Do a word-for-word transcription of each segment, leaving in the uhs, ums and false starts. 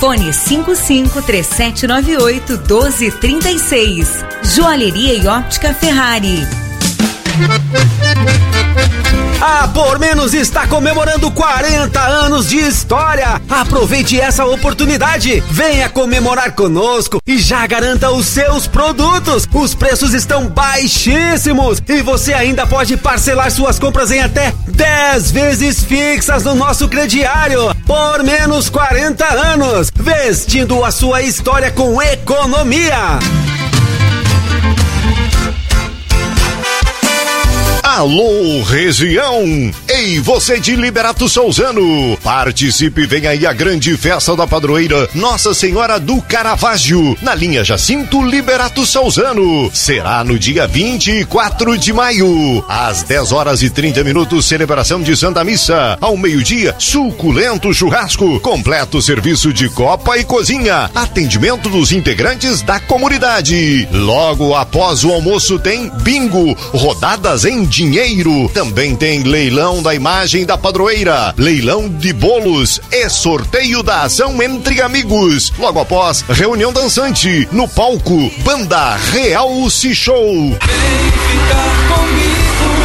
Fone cinco cinco três sete nove oito um dois três seis. Joalheria e óptica Ferrari. A Por Menos está comemorando quarenta anos de história. Aproveite essa oportunidade. Venha comemorar conosco e já garanta os seus produtos. Os preços estão baixíssimos e você ainda pode parcelar suas compras em até dez vezes fixas no nosso crediário. Por Menos quarenta anos, vestindo a sua história com economia. Alô, região! Ei, você de Liberato Souzano! Participe, vem aí a grande festa da padroeira Nossa Senhora do Caravaggio, na linha Jacinto Liberato Souzano. Será no dia vinte e quatro de maio, às dez horas e trinta minutos, celebração de Santa Missa. Ao meio-dia, suculento churrasco, completo serviço de copa e cozinha, atendimento dos integrantes da comunidade. Logo após o almoço tem bingo, rodadas em dinheiro. Também tem leilão da imagem da padroeira, leilão de bolos e sorteio da ação entre amigos. Logo após, reunião dançante no palco, Banda Real Se Show. Vem ficar comigo.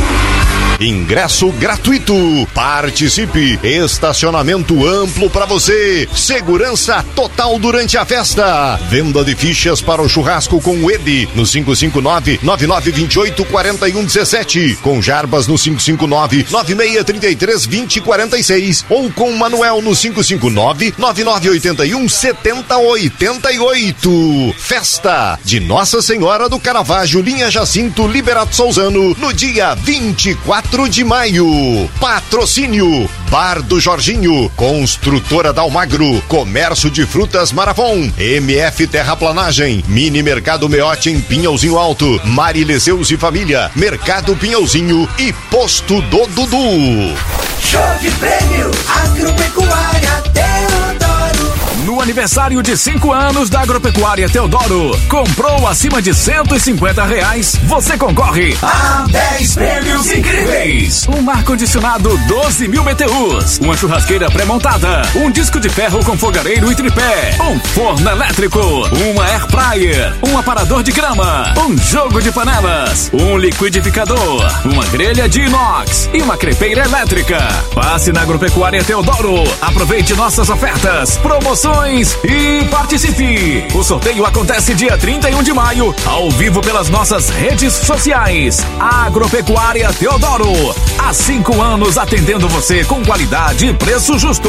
Ingresso gratuito. Participe. Estacionamento amplo para você. Segurança total durante a festa. Venda de fichas para o churrasco com o Edi no cinco cinco nove, nove nove dois oito, quatro um um sete. Com Jarbas no cinco cinco nove, nove seis três três, dois zero quatro seis. Ou com Manuel no cinco cinco nove, nove nove oito um, sete zero oito oito. Festa de Nossa Senhora do Caravaggio, linha Jacinto Liberato Souzano, no dia vinte e quatro de maio. Patrocínio Bar do Jorginho, Construtora Dalmagro, Comércio de Frutas Maravon, M F Terraplanagem, Mini Mercado Meote em Pinhalzinho Alto, Marilezeus e Família, Mercado Pinhalzinho e Posto do Dudu. Show de prêmio Agropecuária Teodoro. No aniversário de cinco anos da Agropecuária Teodoro, comprou acima de cento e cinquenta reais, você concorre a dez prêmios incríveis. Um ar-condicionado doze mil B T Us, uma churrasqueira pré-montada, um disco de ferro com fogareiro e tripé, um forno elétrico, uma air fryer, um aparador de grama, um jogo de panelas, um liquidificador, uma grelha de inox e uma crepeira elétrica. Passe na Agropecuária Teodoro, aproveite nossas ofertas, promoções e participe. O sorteio acontece dia trinta e um de maio, ao vivo pelas nossas redes sociais. Agropecuária Teodoro, há cinco anos atendendo você com qualidade e preço justo.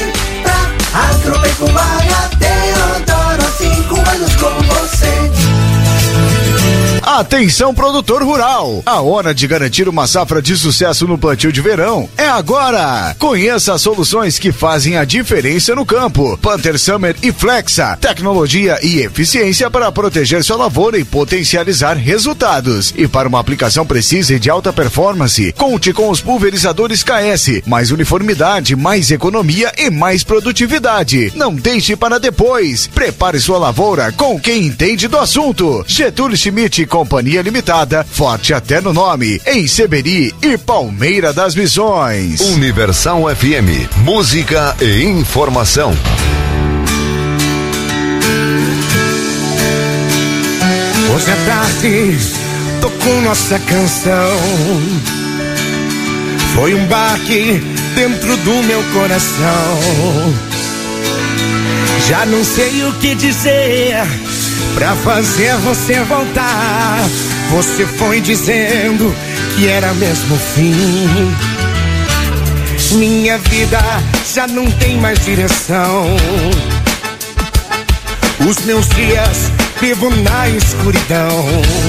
Agropecuária Teodoro, há cinco anos com você. Atenção, produtor rural! A hora de garantir uma safra de sucesso no plantio de verão é agora! Conheça as soluções que fazem a diferença no campo. Panther Summer e Flexa, tecnologia e eficiência para proteger sua lavoura e potencializar resultados. E para uma aplicação precisa e de alta performance, conte com os pulverizadores K S. Mais uniformidade, mais economia e mais produtividade. Não deixe para depois. Prepare sua lavoura com quem entende do assunto. Getúlio Schmidt Companhia Limitada, forte até no nome, em Seberi e Palmeira das Missões. Universal F M, música e informação. Hoje à tarde tocou nossa canção. Foi um baque dentro do meu coração. Já não sei o que dizer pra fazer você voltar. Você foi dizendo que era mesmo o fim. Minha vida já não tem mais direção. Os meus dias vivo na escuridão.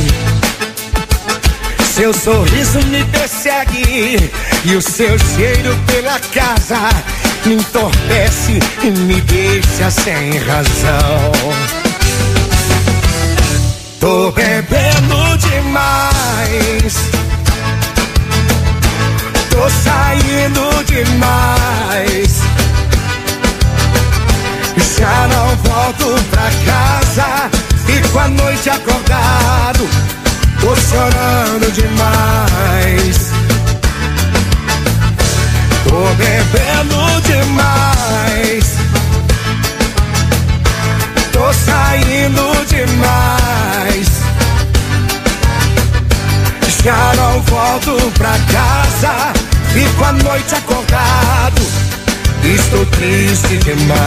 Seu sorriso me persegue e o seu cheiro pela casa me entorpece e me deixa sem razão. Tô bebendo demais, tô saindo demais, já não volto pra casa, fico a noite acordado, tô chorando demais. Tô bebendo demais, volto pra casa, fico a noite acordado, estou triste demais.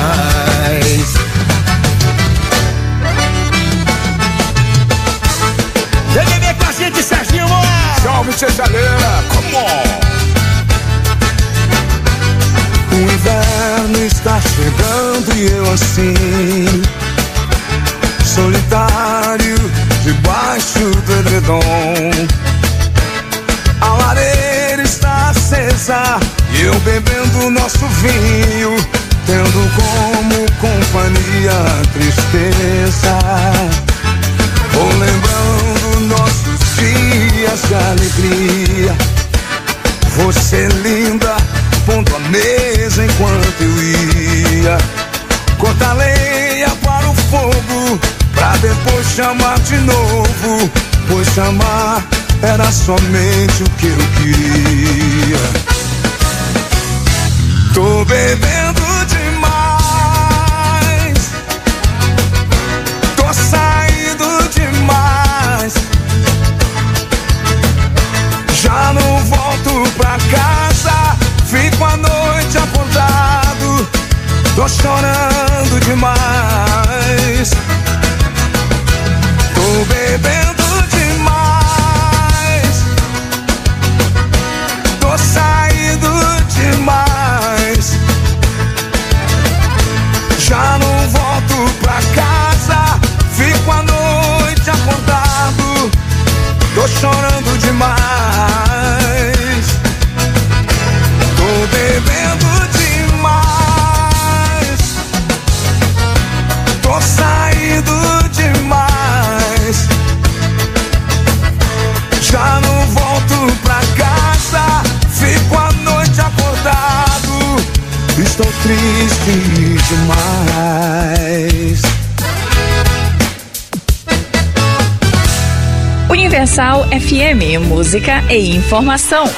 Vem ver com a gente, Serginho Moá. Salve, Cesaleira, come on. O inverno está chegando e eu assim, solitário, debaixo do edredom. A lareira está acesa e eu bebendo nosso vinho, tendo como companhia a tristeza. Vou lembrando nossos dias de alegria, você linda, pondo a mesa enquanto eu ia cortar lenha para o fogo, pra depois chamar de novo, pois chamar era somente o que eu queria. Tô bebendo demais, tô saindo demais, já não volto pra casa, fico a noite acordado, tô chorando demais. Tô bebendo demais, tô saindo demais, já não volto pra casa, fico a noite acordado, tô chorando demais. Tô bebendo demais, tô saindo demais, já não volto pra casa, fico a noite acordado, estou triste demais. Universal F M, música e informação.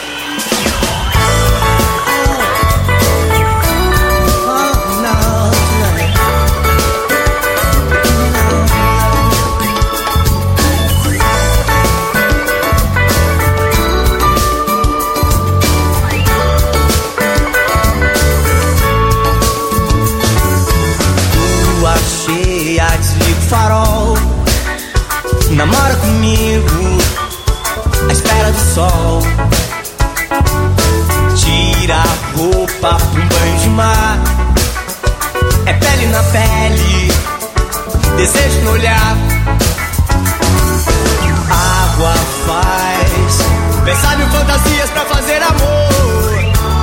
Farol, namora comigo à espera do sol. Tira a roupa pra um banho de mar, é pele na pele, desejo no olhar. Água faz pensar mil fantasias pra fazer amor,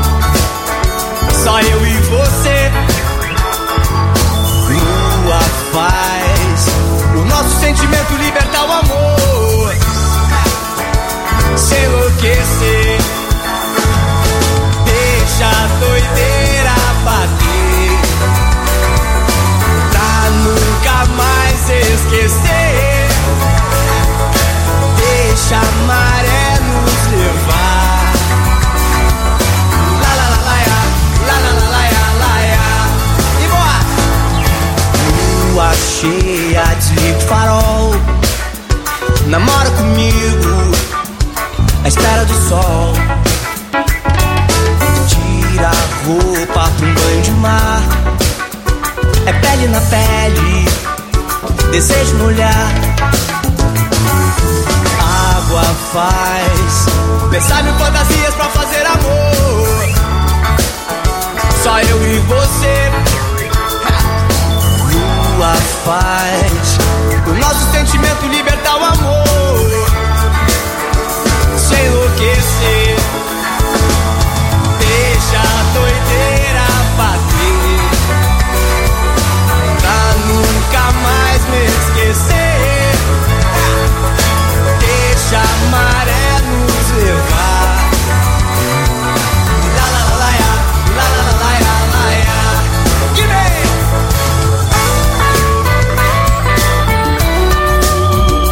só eu e você. Lua faz o nosso sentimento libertar o amor, se enlouquecer, deixa a doideira bater, pra nunca mais esquecer, deixa a maré nos levar. La la la la ya, la la la la ya, la ya. E boa! Lua cheia, desliga o farol, namora comigo à espera do sol. Tira a roupa pra um banho de mar, é pele na pele, desejo no olhar. Água faz pensar mil fantasias pra fazer amor, só eu e você. Lua faz o nosso sentimento libertar o amor, se enlouquecer, deixa a doideira bater, pra nunca mais me esquecer, deixa a maré nos levar. La la la la ya, la la la la ya, la ya. Give me.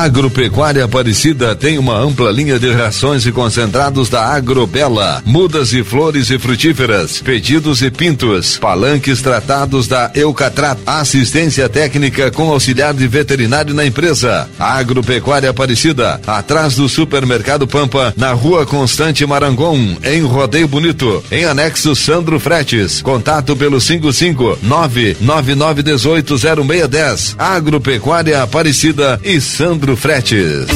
Agropecuária Aparecida tem uma ampla linha de rações e concentrados da Agrobela, mudas e flores e frutíferas, pedidos e pintos, palanques tratados da Eucatrat, assistência técnica com auxiliar de veterinário na empresa. Agropecuária Aparecida, atrás do Supermercado Pampa, na Rua Constante Marangon, em Rodeio Bonito, em anexo Sandro Fretes. Contato pelo cinco cinco nove nove nove um oito zero seis um zero. Agropecuária Aparecida e Sandro Fretes.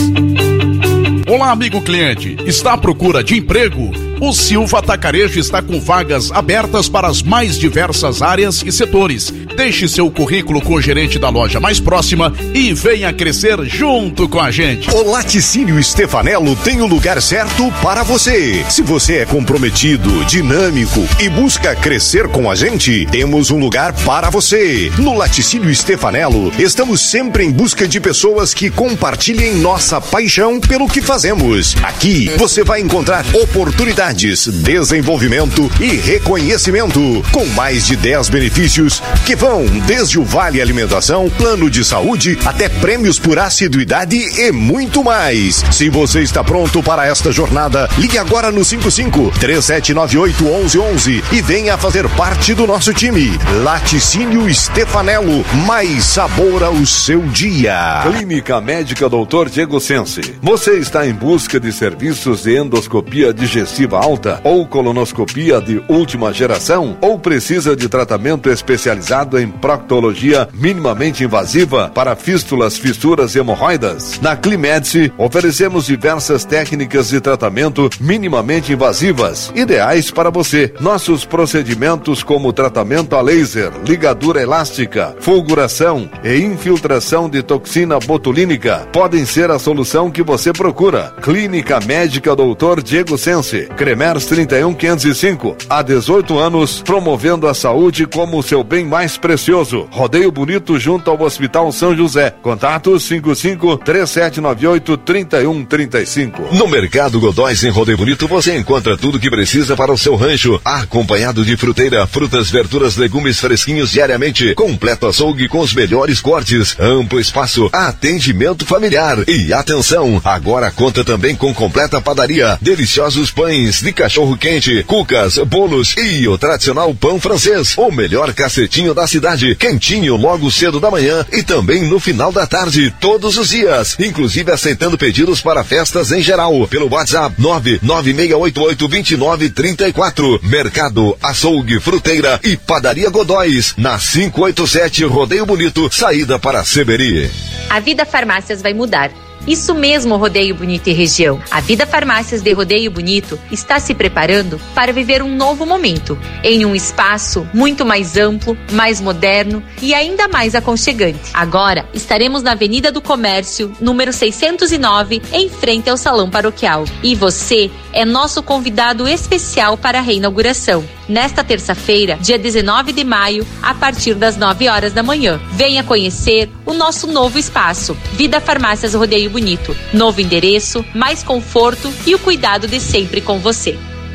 Olá, amigo cliente. Está à procura de emprego? O Silva Atacarejo está com vagas abertas para as mais diversas áreas e setores. Deixe seu currículo com o gerente da loja mais próxima e venha crescer junto com a gente. O Laticínio Stefanello tem o lugar certo para você. Se você é comprometido, dinâmico e busca crescer com a gente, temos um lugar para você. No Laticínio Stefanello, estamos sempre em busca de pessoas que compartilhem nossa paixão pelo que fazemos. Aqui, você vai encontrar oportunidades, desenvolvimento e reconhecimento, com mais de dez benefícios que vão desde o Vale Alimentação, plano de saúde, até prêmios por assiduidade e muito mais. Se você está pronto para esta jornada, ligue agora no cinco cinco três sete nove oito um um um um e venha fazer parte do nosso time. Laticínio Stefanello, mais sabor ao seu dia. Clínica Médica doutor Diego Sense. Você está em busca de serviços de endoscopia digestiva alta ou colonoscopia de última geração, ou precisa de tratamento especializado em proctologia minimamente invasiva para fístulas, fissuras e hemorroidas? Na Climedice oferecemos diversas técnicas de tratamento minimamente invasivas, ideais para você. Nossos procedimentos, como tratamento a laser, ligadura elástica, fulguração e infiltração de toxina botulínica, podem ser a solução que você procura. Clínica Médica doutor Diego Sense, Cremers trinta e um quinhentos e cinco, há dezoito anos, promovendo a saúde como o seu bem mais precioso. Rodeio Bonito, junto ao Hospital São José. Contato cinco cinco três sete nove oito três um três cinco. No Mercado Godóis, em Rodeio Bonito, você encontra tudo o que precisa para o seu rancho, acompanhado de fruteira, frutas, verduras, legumes fresquinhos diariamente, completo açougue com os melhores cortes, amplo espaço, atendimento familiar. E atenção, agora conta também com completa padaria, deliciosos pães de cachorro quente, cucas, bolos e o tradicional pão francês, o melhor cacetinho da cidade, quentinho logo cedo da manhã e também no final da tarde, todos os dias, inclusive aceitando pedidos para festas em geral, pelo WhatsApp nove nove seis oito oito dois nove três quatro. Mercado, açougue, fruteira e padaria Godóis, na quinhentos e oitenta e sete Rodeio Bonito, saída para Seberi. A Vida Farmácias vai mudar. Isso mesmo, Rodeio Bonito e região. A Vida Farmácias de Rodeio Bonito está se preparando para viver um novo momento, em um espaço muito mais amplo, mais moderno e ainda mais aconchegante. Agora, estaremos na Avenida do Comércio, número seiscentos e nove, em frente ao Salão Paroquial. E você é nosso convidado especial para a reinauguração. Nesta terça-feira, dia dezenove de maio, a partir das nove horas da manhã. Venha conhecer o nosso novo espaço, Vida Farmácias Rodeio Bonito. Novo endereço, mais conforto e o cuidado de sempre com você.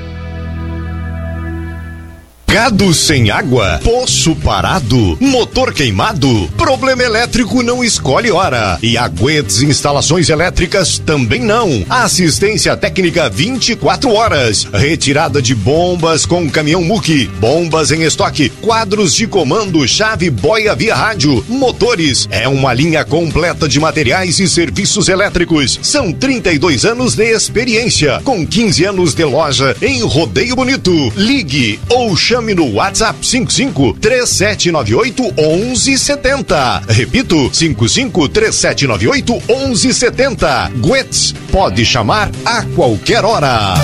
Gado sem água, poço parado, motor queimado, problema elétrico não escolhe hora. E a Guedes Instalações Elétricas também não. Assistência técnica vinte e quatro horas. Retirada de bombas com caminhão Muque, bombas em estoque, quadros de comando, chave boia via rádio, motores. É uma linha completa de materiais e serviços elétricos. São trinta e dois anos de experiência, com quinze anos de loja em Rodeio Bonito. Ligue ou chame no WhatsApp cinco cinco três sete nove oito um um sete zero. Repito, cinco cinco três sete nove oito um um sete zero. Guedes, pode chamar a qualquer hora.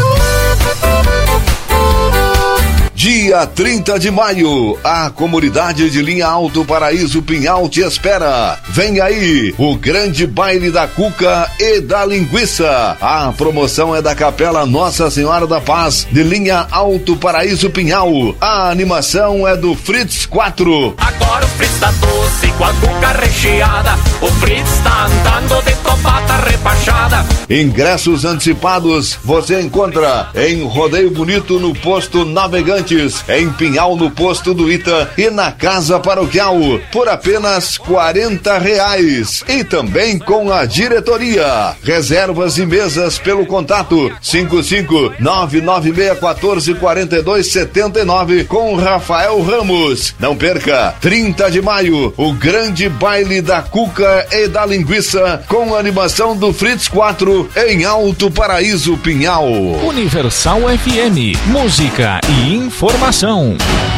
Dia trinta de maio, a comunidade de Linha Alto Paraíso Pinhal te espera. Vem aí, o grande baile da cuca e da linguiça. A promoção é da Capela Nossa Senhora da Paz, de Linha Alto Paraíso Pinhal. A animação é do Fritz quatro. Agora o Fritz tá doce com a cuca recheada. O Fritz tá andando de motopata repachada. Ingressos antecipados você encontra em Rodeio Bonito no posto Navegantes, em Pinhal no posto do Ita e na Casa Paroquial por apenas quarenta reais. E também com a diretoria. Reservas e mesas pelo contato cinco cinco nove nove seis um quatro quatro dois sete nove com Rafael Ramos. Não perca, trinta de maio, o grande baile da cuca e da linguiça com a animação do Fritz quatro em Alto Paraíso, Pinhal. Universal F M, música e informação.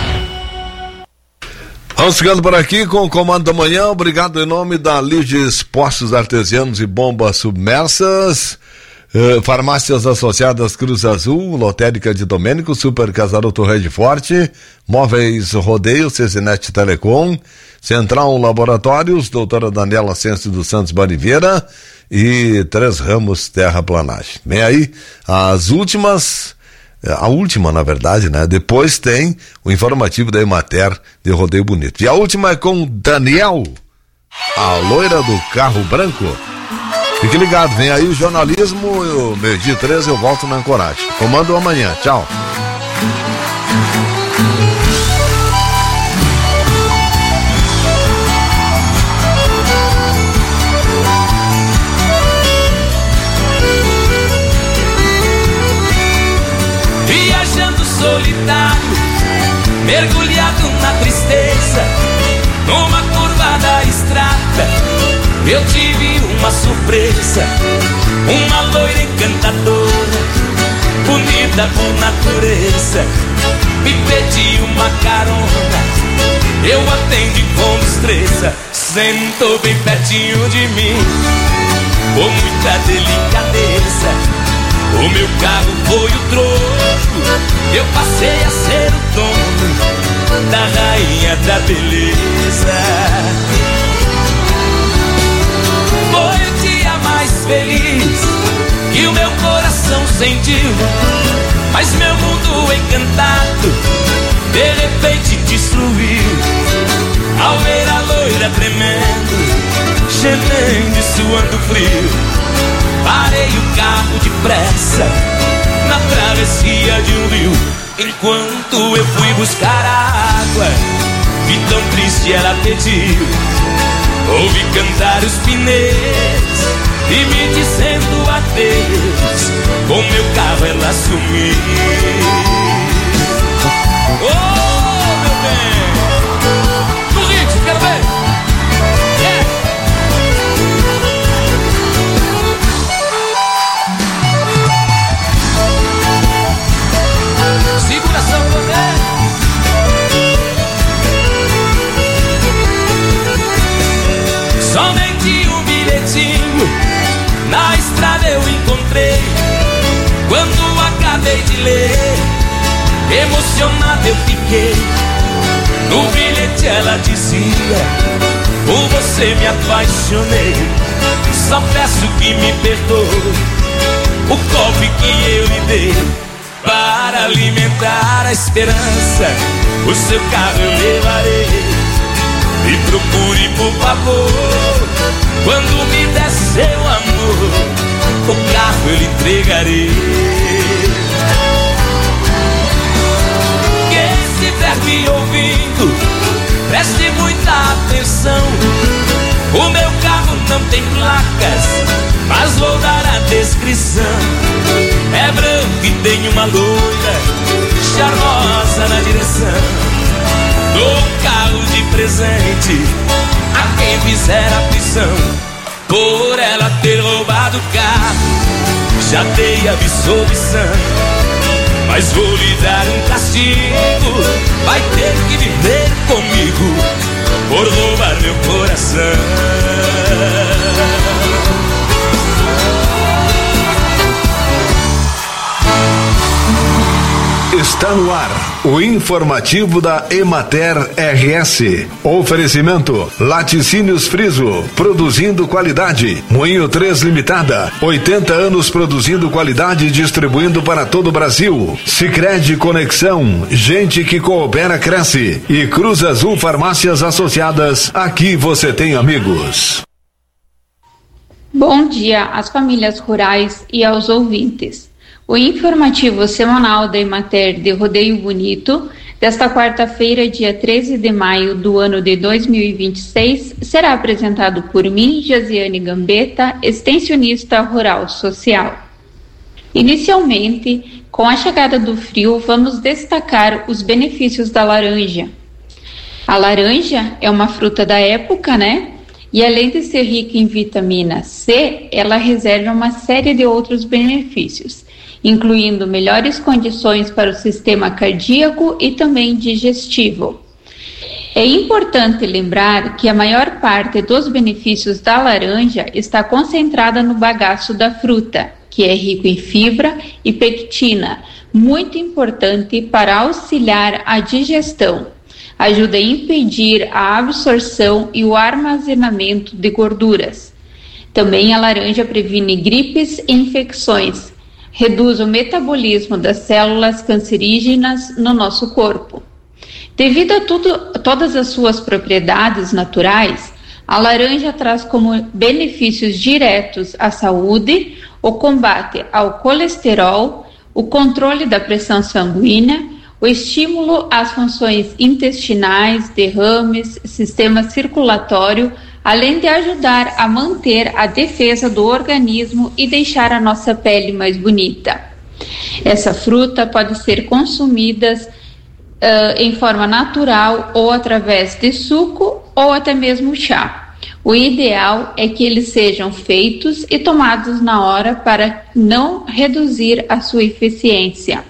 Vamos ficando por aqui com o Comando da Manhã. Obrigado em nome da Liges Postos Artesianos e Bombas Submersas. Uh, Farmácias Associadas Cruz Azul, Lotérica de Domênico, Super Casaroto Rede Forte, Móveis Rodeio, Cezinete Telecom, Central Laboratórios, Doutora Daniela Senso dos Santos Bariveira e Três Ramos Terraplanagem. Vem aí as últimas, a última na verdade, né? Depois tem o informativo da Emater de Rodeio Bonito. E a última é com Daniel, a loira do carro branco. Fique ligado, vem aí o jornalismo, o meio-dia treze eu volto na Ancoragem. Comando amanhã, tchau. Viajando solitário, mergulhado na tristeza, numa curva da estrada, eu tive uma surpresa, uma loira encantadora, bonita por natureza, me pediu uma carona, eu atendi com destreza, sentou bem pertinho de mim, com muita delicadeza, o meu carro foi o troco, eu passei a ser o dono da rainha da beleza. Foi o dia mais feliz que o meu coração sentiu, mas meu mundo encantado de repente destruiu. Ao ver a loira tremendo, gemendo e suando frio, parei o carro depressa na travessia de um rio. Enquanto eu fui buscar a água, vi tão triste ela pediu. Ouvi cantar os pneus e me dizendo adeus, com meu carro ela sumiu. Oh, meu bem, no ritmo, quero ver. Yeah. Segura sua poder. Somente um bilhetinho na estrada eu encontrei. Quando acabei de ler, emocionado eu fiquei. No bilhete ela dizia: por você me apaixonei. Só peço que me perdoe o golpe que eu lhe dei. Para alimentar a esperança, o seu carro eu levarei. E procure por favor, quando me der seu amor, o carro eu lhe entregarei. Quem estiver me ouvindo, preste muita atenção. O meu carro não tem placas, mas vou dar a descrição. É branco e tem uma loira charmosa na direção. Dou um carro de presente a quem fizer a prisão, por ela ter roubado o carro. Já dei absolvição, mas vou lhe dar um castigo. Vai ter que viver comigo por roubar meu coração. Está no ar o informativo da Emater R S. Oferecimento Laticínios Friso, produzindo qualidade. Moinho três Limitada, oitenta anos produzindo qualidade e distribuindo para todo o Brasil. Sicredi Conexão, gente que coopera cresce. E Cruz Azul Farmácias Associadas, aqui você tem amigos. Bom dia às famílias rurais e aos ouvintes. O informativo semanal da Emater de Rodeio Bonito, desta quarta-feira, dia treze de maio do ano de dois mil e vinte e seis, será apresentado por mim, Josiane Gambetta, extensionista rural social. Inicialmente, com a chegada do frio, vamos destacar os benefícios da laranja. A laranja é uma fruta da época, né? E além de ser rica em vitamina C, ela reserva uma série de outros benefícios, incluindo melhores condições para o sistema cardíaco e também digestivo. É importante lembrar que a maior parte dos benefícios da laranja está concentrada no bagaço da fruta, que é rico em fibra e pectina, muito importante para auxiliar a digestão. Ajuda a impedir a absorção e o armazenamento de gorduras. Também a laranja previne gripes e infecções, reduz o metabolismo das células cancerígenas no nosso corpo. Devido a tudo, todas as suas propriedades naturais, a laranja traz como benefícios diretos à saúde o combate ao colesterol, o controle da pressão sanguínea, o estímulo às funções intestinais, derrames, sistema circulatório, além de ajudar a manter a defesa do organismo e deixar a nossa pele mais bonita. Essa fruta pode ser consumida uh, em forma natural ou através de suco ou até mesmo chá. O ideal é que eles sejam feitos e tomados na hora para não reduzir a sua eficiência.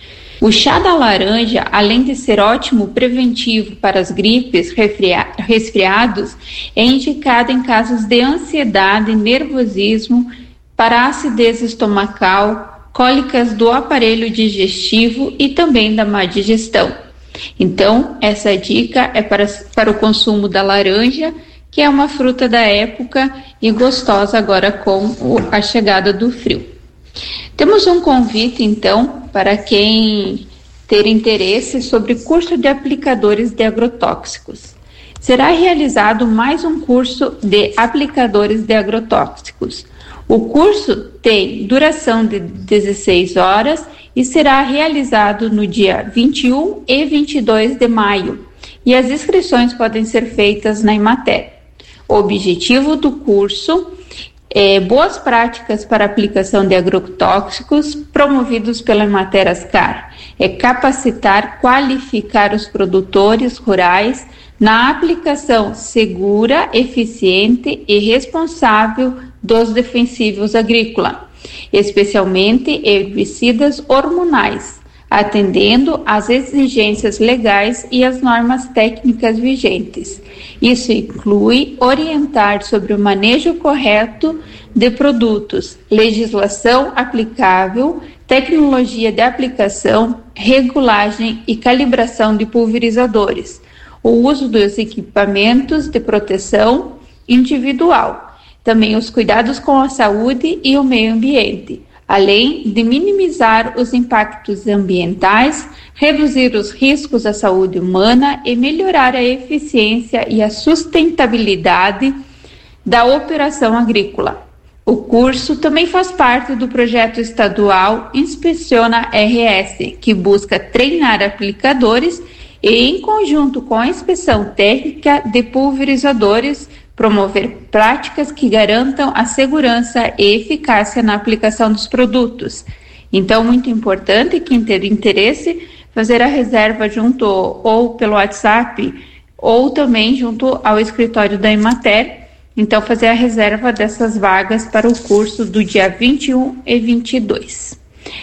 O chá da laranja, além de ser ótimo preventivo para as gripes, resfriados, é indicado em casos de ansiedade, nervosismo, para acidez estomacal, cólicas do aparelho digestivo e também da má digestão. Então, essa dica é para, para o consumo da laranja, que é uma fruta da época e gostosa agora com o, a chegada do frio. Temos um convite, então, para quem ter interesse sobre curso de aplicadores de agrotóxicos. Será realizado mais um curso de aplicadores de agrotóxicos. O curso tem duração de dezesseis horas e será realizado no dia vinte e um e vinte e dois de maio, e as inscrições podem ser feitas na Emater. O objetivo do curso É, boas práticas para aplicação de agrotóxicos promovidos pela Emater Ascar. É capacitar, qualificar os produtores rurais na aplicação segura, eficiente e responsável dos defensivos agrícolas, especialmente herbicidas hormonais, atendendo às exigências legais e às normas técnicas vigentes. Isso inclui orientar sobre o manejo correto de produtos, legislação aplicável, tecnologia de aplicação, regulagem e calibração de pulverizadores, o uso dos equipamentos de proteção individual, também os cuidados com a saúde e o meio ambiente, além de minimizar os impactos ambientais, reduzir os riscos à saúde humana e melhorar a eficiência e a sustentabilidade da operação agrícola. O curso também faz parte do projeto estadual Inspeciona R S, que busca treinar aplicadores e, em conjunto com a inspeção técnica de pulverizadores, promover práticas que garantam a segurança e eficácia na aplicação dos produtos. Então, muito importante, quem ter interesse, fazer a reserva junto ou pelo WhatsApp ou também junto ao escritório da Emater. Então, fazer a reserva dessas vagas para o curso do dia vinte e um e vinte e dois.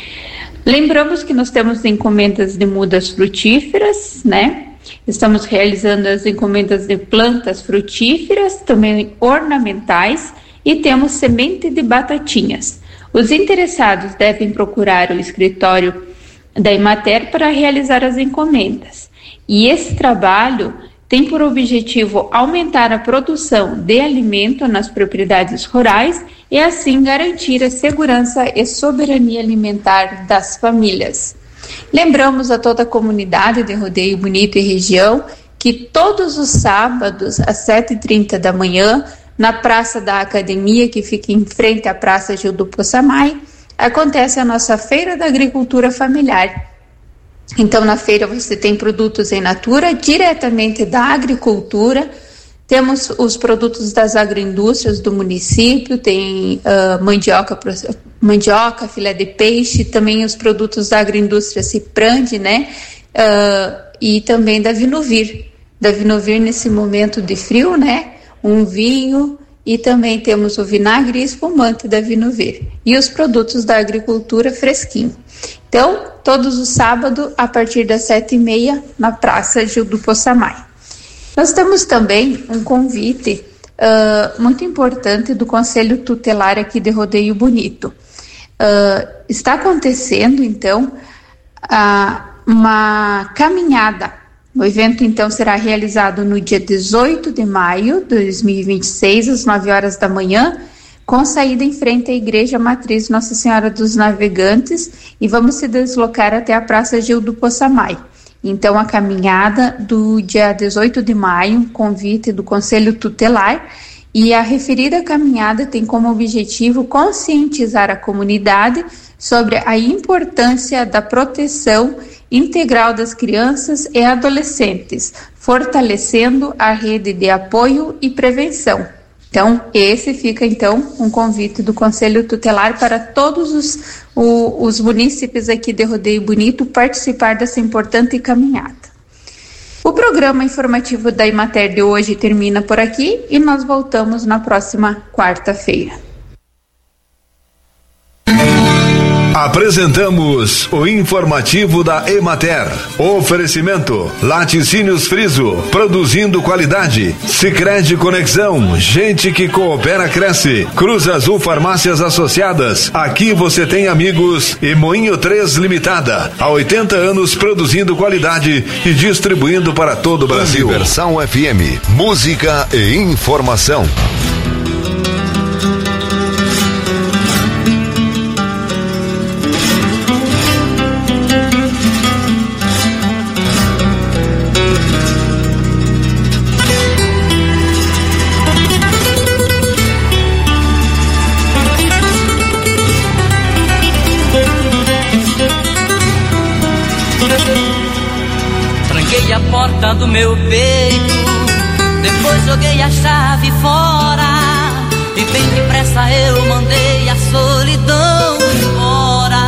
Lembramos que nós temos encomendas de mudas frutíferas, né? Estamos realizando as encomendas de plantas frutíferas, também ornamentais, e temos semente de batatinhas. Os interessados devem procurar o escritório da Emater para realizar as encomendas. E esse trabalho tem por objetivo aumentar a produção de alimento nas propriedades rurais e assim garantir a segurança e soberania alimentar das famílias. Lembramos a toda a comunidade de Rodeio Bonito e região que todos os sábados, às sete e trinta da manhã, na Praça da Academia, que fica em frente à Praça Gil do Poçamai, acontece a nossa Feira da Agricultura Familiar. Então, na feira você tem produtos em natura, diretamente da agricultura. Temos os produtos das agroindústrias do município, tem uh, mandioca, mandioca, filé de peixe, também os produtos da agroindústria Ciprande, né? Uh, e também da Vinovir. Da Vinovir nesse momento de frio, né? Um vinho, e também temos o vinagre e espumante da Vinovir. E os produtos da agricultura fresquinho. Então, todos os sábados, a partir das sete e meia, na Praça Gil do Poçamai. Nós temos também um convite uh, muito importante do Conselho Tutelar aqui de Rodeio Bonito. Uh, está acontecendo, então, uh, uma caminhada. O evento, então, será realizado no dia dezoito de maio de dois mil e vinte e seis, às nove horas da manhã, com saída em frente à Igreja Matriz Nossa Senhora dos Navegantes, e vamos se deslocar até a Praça Gil do Poçamai. Então, a caminhada do dia dezoito de maio, convite do Conselho Tutelar, e a referida caminhada tem como objetivo conscientizar a comunidade sobre a importância da proteção integral das crianças e adolescentes, fortalecendo a rede de apoio e prevenção. Então, esse fica, então, um convite do Conselho Tutelar para todos os, o, os munícipes aqui de Rodeio Bonito participar dessa importante caminhada. O programa informativo da Emater de hoje termina por aqui e nós voltamos na próxima quarta-feira. Apresentamos o informativo da Emater. Oferecimento: Laticínios Friso, produzindo qualidade. Sicredi Conexão, gente que coopera cresce. Cruz Azul Farmácias Associadas, aqui você tem amigos. E Moinho três Limitada, há oitenta anos produzindo qualidade e distribuindo para todo o Brasil. Universal F M, música e informação. Tranquei a porta do meu peito, depois joguei a chave fora, e bem depressa eu mandei a solidão embora.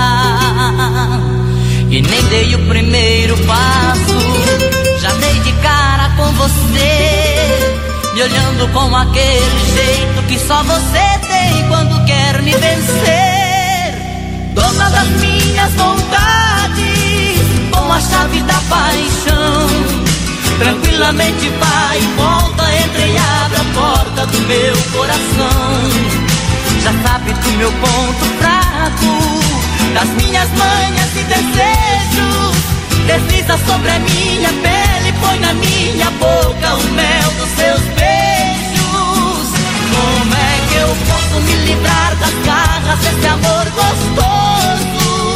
E nem dei o primeiro passo, já dei de cara com você, me olhando com aquele jeito que só você tem quando quer me vencer. Dona das minhas vontades, com a chave da paixão, tranquilamente vai e volta, entra e abre a porta do meu coração. Já sabe do meu ponto fraco, das minhas manhas e desejos, desliza sobre a minha pele, põe na minha boca o mel dos seus beijos. Como é que eu posso me livrar das garras desse amor gostoso?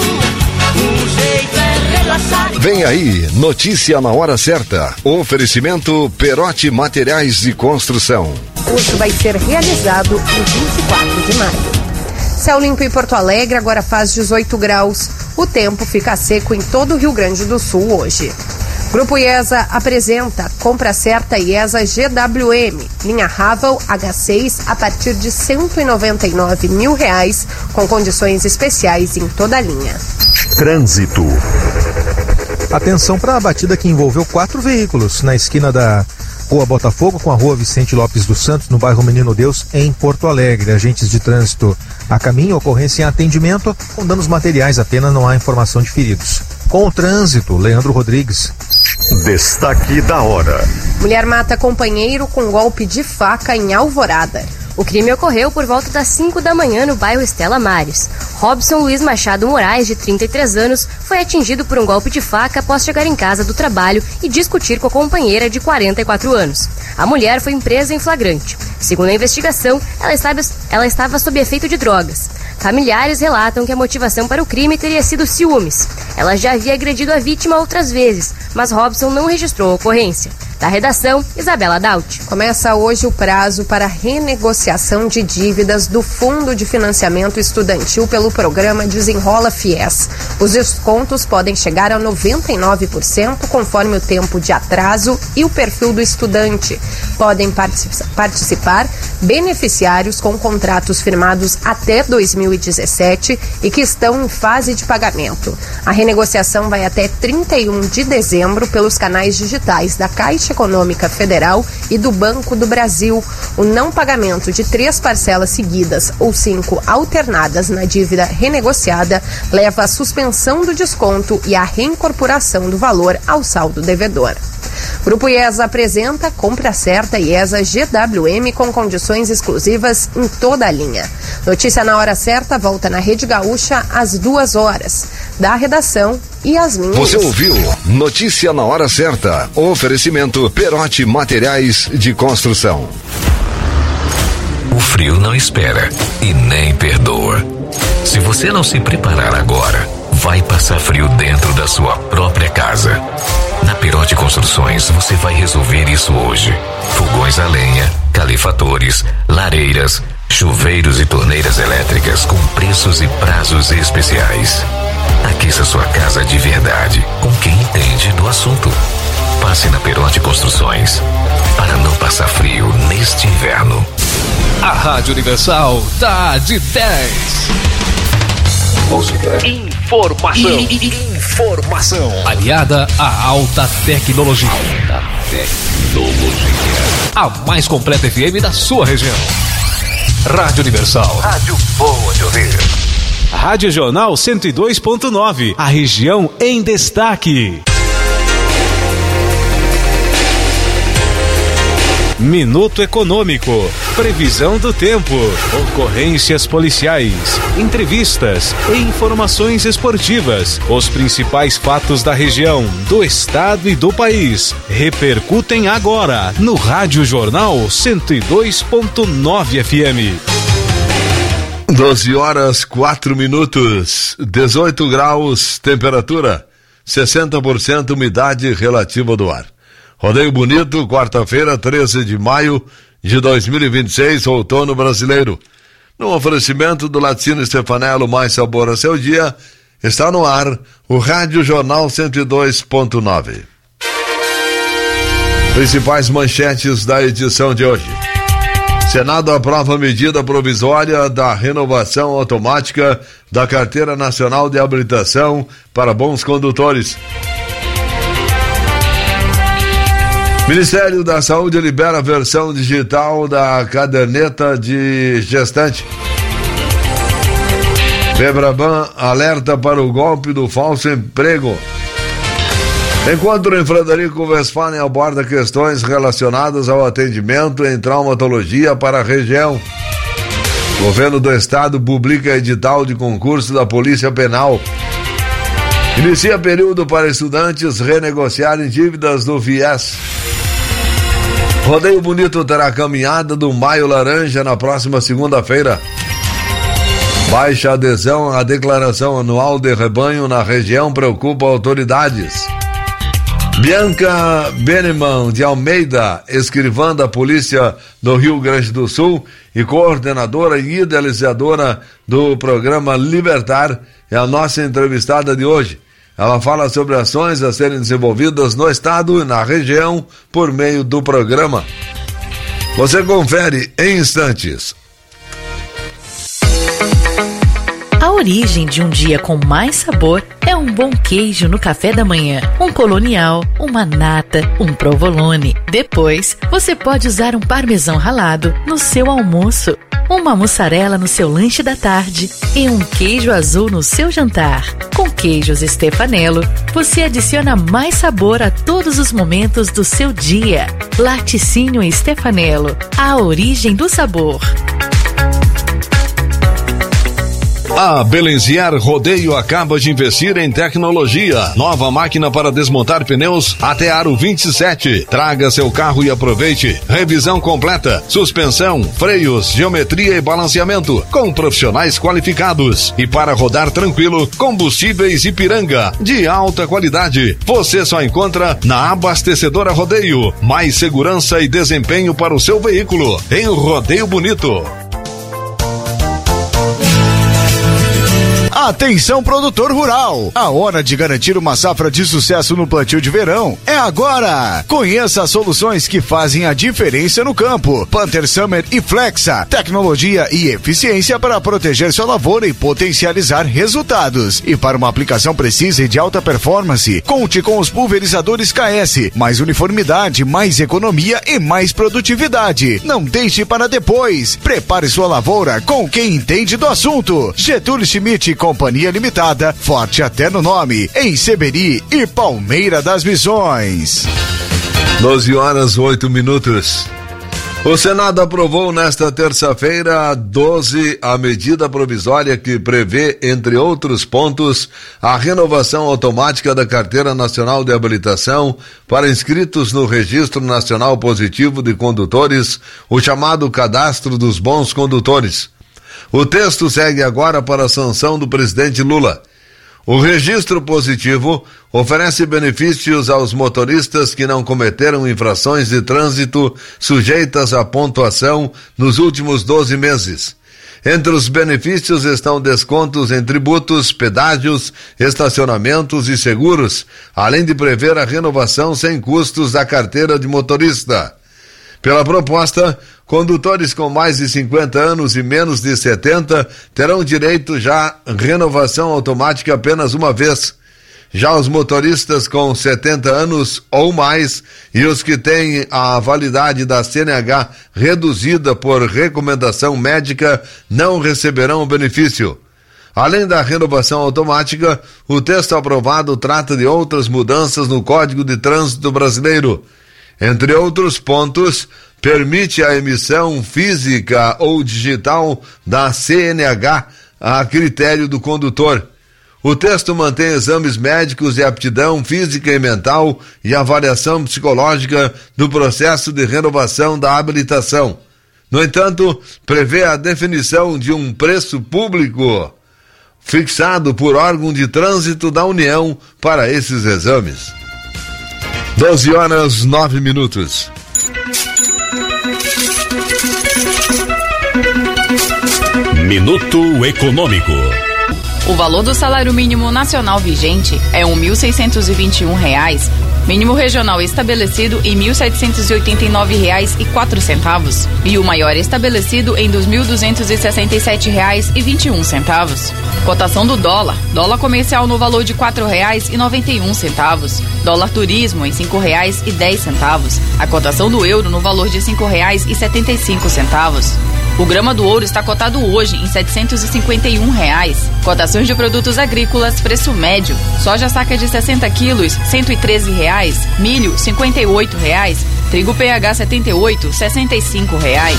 O jeito é relaxar. Vem aí, notícia na hora certa. Oferecimento Perotti Materiais de Construção. O curso vai ser realizado em vinte e quatro de maio. Céu limpo em Porto Alegre, agora faz dezoito graus. O tempo fica seco em todo o Rio Grande do Sul hoje. Grupo IESA apresenta compra certa IESA G W M, linha Ravel H seis a partir de cento e noventa e nove mil reais, com condições especiais em toda a linha. Trânsito. Atenção para a batida que envolveu quatro veículos na esquina da Rua Botafogo com a Rua Vicente Lopes dos Santos, no bairro Menino Deus, em Porto Alegre. Agentes de trânsito a caminho, ocorrência em atendimento, com danos materiais apenas, não há informação de feridos. Com o trânsito, Leandro Rodrigues. Destaque da hora. Mulher mata companheiro com golpe de faca em Alvorada. O crime ocorreu por volta das cinco da manhã no bairro Estela Mares. Robson Luiz Machado Moraes, de trinta e três anos, foi atingido por um golpe de faca após chegar em casa do trabalho e discutir com a companheira de quarenta e quatro anos. A mulher foi presa em flagrante. Segundo a investigação, ela estava, ela estava sob efeito de drogas. Familiares relatam que a motivação para o crime teria sido ciúmes. Ela já havia agredido a vítima outras vezes, mas Robson não registrou a ocorrência. Da redação, Isabela Daut. Começa hoje o prazo para renegociação de dívidas do Fundo de Financiamento Estudantil pelo programa Desenrola Fies. Os descontos podem chegar a noventa e nove por cento conforme o tempo de atraso e o perfil do estudante. Podem participar beneficiários com contratos firmados até dois mil e dezessete e que estão em fase de pagamento. A renegociação vai até trinta e um de dezembro pelos canais digitais da Caixa Econômica Federal e do Banco do Brasil. O não pagamento de três parcelas seguidas ou cinco alternadas na dívida renegociada leva à suspensão do desconto e à reincorporação do valor ao saldo devedor. Grupo IESA apresenta Compra Certa IESA G W M com condições exclusivas em toda a linha. Notícia na hora certa volta na Rede Gaúcha às duas horas. Da redação, Yasmin. Você ouviu Notícia na hora certa. Oferecimento Perote Materiais de Construção. O frio não espera e nem perdoa. Se você não se preparar agora, vai passar frio dentro da sua própria casa. Na Perote Construções você vai resolver isso hoje. Fogões a lenha, calefatores, lareiras, chuveiros e torneiras elétricas com preços e prazos especiais. Aqueça sua casa de verdade com quem entende do assunto. Passe na Perote Construções para não passar frio neste inverno. A Rádio Universal tá de dez. Música. Informação. Informação. Aliada à alta tecnologia. Alta tecnologia. A mais completa F M da sua região. Rádio Universal. Rádio boa de ouvir. Rádio Jornal cento e dois ponto nove. A região em destaque. Minuto Econômico, previsão do tempo, ocorrências policiais, entrevistas e informações esportivas. Os principais fatos da região, do estado e do país repercutem agora no Rádio Jornal cento e dois ponto nove F M. doze horas, quatro minutos, dezoito graus, temperatura, sessenta por cento umidade relativa do ar. Rodeio Bonito, quarta-feira, treze de maio de dois mil e vinte e seis, outono brasileiro. No oferecimento do Laticínio Stefanello, mais sabor a seu dia, está no ar o Rádio Jornal cento e dois ponto nove. Principais manchetes da edição de hoje. Senado aprova medida provisória da renovação automática da Carteira Nacional de Habilitação para bons condutores. Ministério da Saúde libera a versão digital da caderneta de gestante. Febraban alerta para o golpe do falso emprego. Encontro em Frederico Westphalen aborda questões relacionadas ao atendimento em traumatologia para a região. Governo do Estado publica edital de concurso da Polícia Penal. Inicia período para estudantes renegociarem dívidas do Fies. Rodeio Bonito terá caminhada do Maio Laranja na próxima segunda-feira. Baixa adesão à declaração anual de rebanho na região preocupa autoridades. Bianca Beneman de Almeida, escrivã da Polícia do Rio Grande do Sul e coordenadora e idealizadora do programa Libertar, é a nossa entrevistada de hoje. Ela fala sobre ações a serem desenvolvidas no estado e na região por meio do programa. Você confere em instantes. A origem de um dia com mais sabor é um bom queijo no café da manhã, um colonial, uma nata, um provolone. Depois, você pode usar um parmesão ralado no seu almoço, uma mussarela no seu lanche da tarde e um queijo azul no seu jantar. Com queijos Stefanello, você adiciona mais sabor a todos os momentos do seu dia. Laticínio Stefanello, a origem do sabor. A Belenziar Rodeio acaba de investir em tecnologia. Nova máquina para desmontar pneus até aro vinte e sete. Traga seu carro e aproveite. Revisão completa, suspensão, freios, geometria e balanceamento com profissionais qualificados. E para rodar tranquilo, combustíveis Ipiranga de alta qualidade. Você só encontra na Abastecedora Rodeio. Mais segurança e desempenho para o seu veículo em Rodeio Bonito. Atenção, produtor rural! A hora de garantir uma safra de sucesso no plantio de verão é agora! Conheça as soluções que fazem a diferença no campo. Panther Summer e Flexa, tecnologia e eficiência para proteger sua lavoura e potencializar resultados. E para uma aplicação precisa e de alta performance, conte com os pulverizadores K S. Mais uniformidade, mais economia e mais produtividade. Não deixe para depois. Prepare sua lavoura com quem entende do assunto. Getúlio Schmidt Companhia Limitada, forte até no nome, em Seberi e Palmeira das Missões. doze horas, oito minutos. O Senado aprovou nesta terça-feira doze a medida provisória que prevê, entre outros pontos, a renovação automática da Carteira Nacional de Habilitação para inscritos no Registro Nacional Positivo de Condutores, o chamado Cadastro dos Bons Condutores. O texto segue agora para a sanção do presidente Lula. O registro positivo oferece benefícios aos motoristas que não cometeram infrações de trânsito sujeitas à pontuação nos últimos doze meses. Entre os benefícios estão descontos em tributos, pedágios, estacionamentos e seguros, além de prever a renovação sem custos da carteira de motorista. Pela proposta, condutores com mais de cinquenta anos e menos de setenta terão direito já à renovação automática apenas uma vez. Já os motoristas com setenta anos ou mais e os que têm a validade da C N H reduzida por recomendação médica não receberão o benefício. Além da renovação automática, o texto aprovado trata de outras mudanças no Código de Trânsito Brasileiro. Entre outros pontos, permite a emissão física ou digital da C N H a critério do condutor. O texto mantém exames médicos de aptidão física e mental e avaliação psicológica do processo de renovação da habilitação. No entanto, prevê a definição de um preço público fixado por órgão de trânsito da União para esses exames. doze horas, nove minutos. Minuto Econômico. O valor do salário mínimo nacional vigente é um mil seiscentos e vinte e um reais, mínimo regional estabelecido em mil setecentos e oitenta e nove reais e quatro centavos e o maior estabelecido em dois mil duzentos e sessenta e sete reais e vinte e um centavos. Cotação do dólar: dólar comercial no valor de quatro reais e noventa e um centavos, dólar turismo em cinco reais e dez centavos. A cotação do euro no valor de cinco reais e setenta e cinco centavos. O grama do ouro está cotado hoje em setecentos e cinquenta e um reais. Cotações de produtos agrícolas, preço médio: soja saca de sessenta quilos, cento e treze reais, milho, cinquenta e oito reais, trigo P H setenta e oito, sessenta e cinco reais.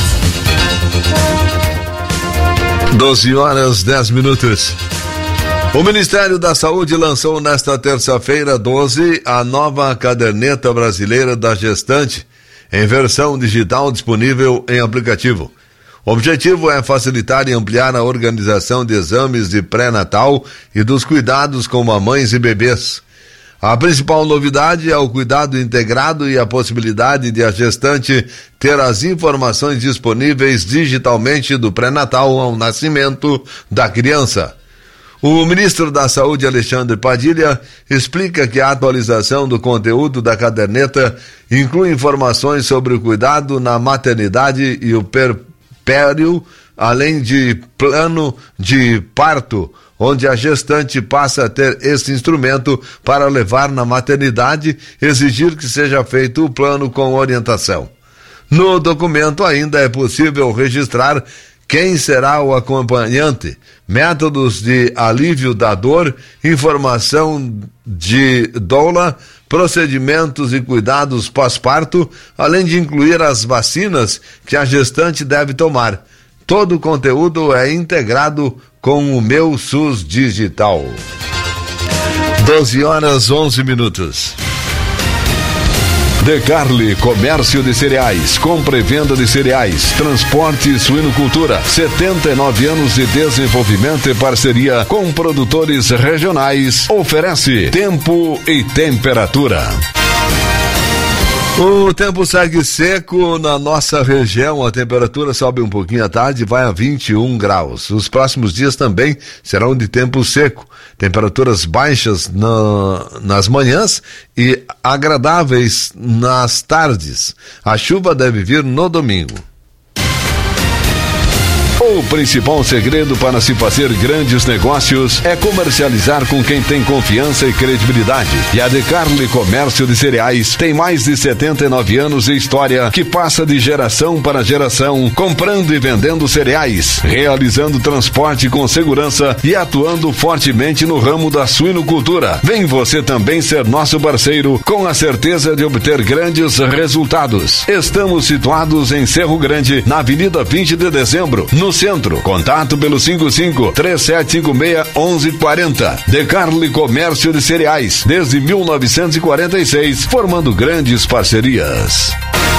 doze horas, dez minutos. O Ministério da Saúde lançou nesta terça-feira doze a nova caderneta brasileira da gestante, em versão digital disponível em aplicativo. O objetivo é facilitar e ampliar a organização de exames de pré-natal e dos cuidados com mamães e bebês. A principal novidade é o cuidado integrado e a possibilidade de a gestante ter as informações disponíveis digitalmente do pré-natal ao nascimento da criança. O ministro da Saúde, Alexandre Padilha, explica que a atualização do conteúdo da caderneta inclui informações sobre o cuidado na maternidade e o per pério, além de plano de parto, onde a gestante passa a ter esse instrumento para levar na maternidade, exigir que seja feito o plano com orientação. No documento ainda é possível registrar quem será o acompanhante, métodos de alívio da dor, informação de doula, procedimentos e cuidados pós-parto, além de incluir as vacinas que a gestante deve tomar. Todo o conteúdo é integrado com o Meu SUS Digital. doze horas onze minutos. Decarli Comércio de Cereais, compra e venda de cereais, transporte e suinocultura, setenta e nove anos de desenvolvimento e parceria com produtores regionais, oferece tempo e temperatura. O tempo segue seco na nossa região, a temperatura sobe um pouquinho à tarde e vai a vinte e um graus. Os próximos dias também serão de tempo seco, temperaturas baixas na, nas manhãs e agradáveis nas tardes. A chuva deve vir no domingo. O principal segredo para se fazer grandes negócios é comercializar com quem tem confiança e credibilidade. E a Decarli Comércio de Cereais tem mais de setenta e nove anos de história que passa de geração para geração, comprando e vendendo cereais, realizando transporte com segurança e atuando fortemente no ramo da suinocultura. Vem você também ser nosso parceiro com a certeza de obter grandes resultados. Estamos situados em Cerro Grande, na Avenida vinte de dezembro, no centro. Contato pelo cinco cinco, três sete cinco seis, um um quatro zero. Decarli Comércio de Cereais, desde mil novecentos e quarenta e seis, formando grandes parcerias.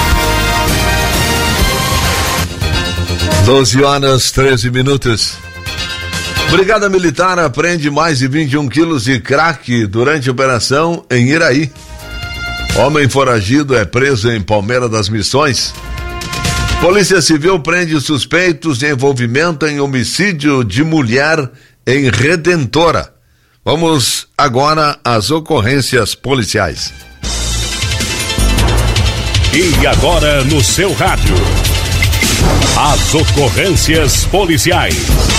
doze horas treze minutos. Brigada Militar apreende mais de vinte e um quilos de crack durante operação em Iraí. Homem foragido é preso em Palmeira das Missões. Polícia Civil prende suspeitos de envolvimento em homicídio de mulher em Redentora. Vamos agora às ocorrências policiais. E agora no seu rádio, as ocorrências policiais.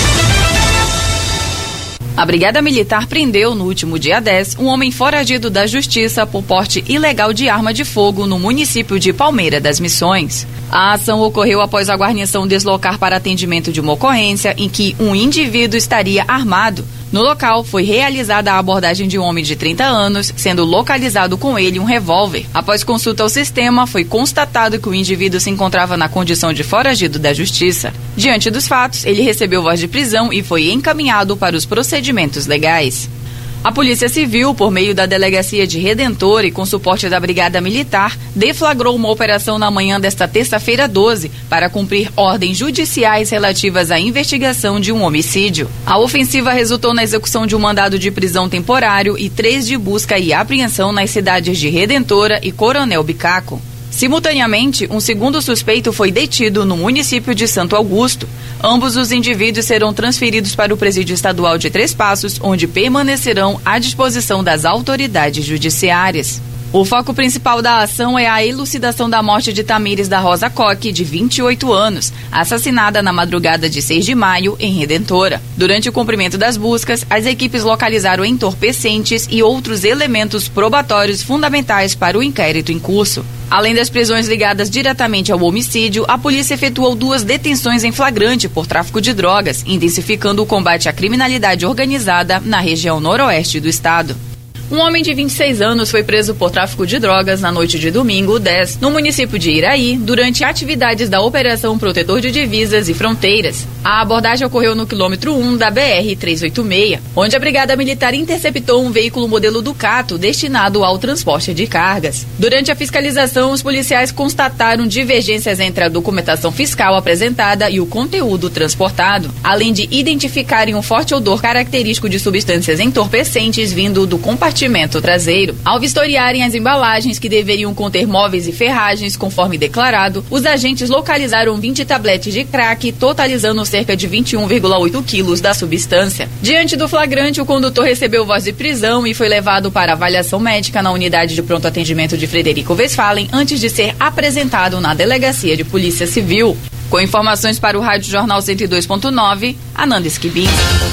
A Brigada Militar prendeu, no último dia dez, um homem foragido da Justiça por porte ilegal de arma de fogo no município de Palmeira das Missões. A ação ocorreu após a guarnição deslocar para atendimento de uma ocorrência em que um indivíduo estaria armado. No local, foi realizada a abordagem de um homem de trinta anos, sendo localizado com ele um revólver. Após consulta ao sistema, foi constatado que o indivíduo se encontrava na condição de foragido da Justiça. Diante dos fatos, ele recebeu voz de prisão e foi encaminhado para os procedimentos legais. A Polícia Civil, por meio da Delegacia de Redentor e com suporte da Brigada Militar, deflagrou uma operação na manhã desta terça-feira doze para cumprir ordens judiciais relativas à investigação de um homicídio. A ofensiva resultou na execução de um mandado de prisão temporário e três de busca e apreensão nas cidades de Redentora e Coronel Bicaco. Simultaneamente, um segundo suspeito foi detido no município de Santo Augusto. Ambos os indivíduos serão transferidos para o Presídio Estadual de Três Passos, onde permanecerão à disposição das autoridades judiciárias. O foco principal da ação é a elucidação da morte de Tamires da Rosa Coque, de vinte e oito anos, assassinada na madrugada de seis de maio, em Redentora. Durante o cumprimento das buscas, as equipes localizaram entorpecentes e outros elementos probatórios fundamentais para o inquérito em curso. Além das prisões ligadas diretamente ao homicídio, a polícia efetuou duas detenções em flagrante por tráfico de drogas, intensificando o combate à criminalidade organizada na região noroeste do estado. Um homem de vinte e seis anos foi preso por tráfico de drogas na noite de domingo, dez, no município de Iraí, durante atividades da Operação Protetor de Divisas e Fronteiras. A abordagem ocorreu no quilômetro um da B R trezentos e oitenta e seis, onde a Brigada Militar interceptou um veículo modelo Ducato destinado ao transporte de cargas. Durante a fiscalização, os policiais constataram divergências entre a documentação fiscal apresentada e o conteúdo transportado, além de identificarem um forte odor característico de substâncias entorpecentes vindo do compartimento traseiro. Ao vistoriarem as embalagens, que deveriam conter móveis e ferragens, conforme declarado, os agentes localizaram vinte tabletes de crack, totalizando cerca de vinte e um vírgula oito quilos da substância. Diante do flagrante, o condutor recebeu voz de prisão e foi levado para avaliação médica na unidade de pronto atendimento de Frederico Westphalen, antes de ser apresentado na Delegacia de Polícia Civil. Com informações para o Rádio Jornal cento e dois ponto nove, Ananda Esquibim.